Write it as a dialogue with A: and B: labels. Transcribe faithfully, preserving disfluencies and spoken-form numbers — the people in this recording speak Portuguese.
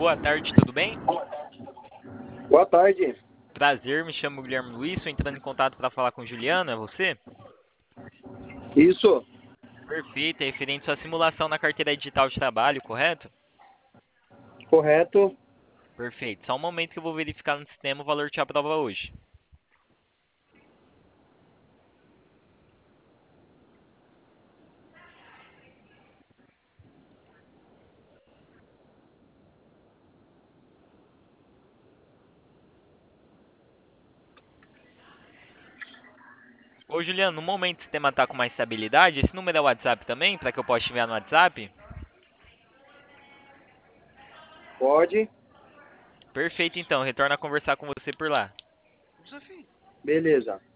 A: boa tarde, tudo bem?
B: Boa tarde.
A: Prazer, me chamo Guilherme Luiz, estou entrando em contato para falar com Juliana, é você?
B: Isso,
A: Perfeito, é referente à sua simulação na carteira digital de trabalho, correto?
B: correto.
A: Perfeito, só um momento que eu vou verificar no sistema o valor que te aprova hoje. Ô Juliana, no momento o sistema está com mais estabilidade, esse número é o WhatsApp também, para que eu possa te enviar no WhatsApp?
B: Pode.
A: Perfeito então, retorno a conversar com você por lá.
B: Beleza.